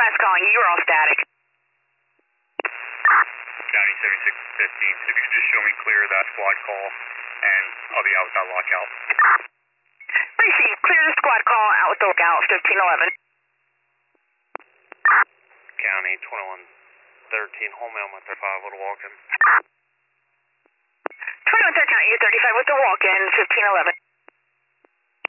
Last calling you, you're on static. County 7615. If you could just show me clear that squad call, and I'll be out with that lockout. Receive. Clear the squad call out with the lookout, 1511. County 2113, home mail, my 35 with a walk-in. 2113, U35 with the walk-in, 1511.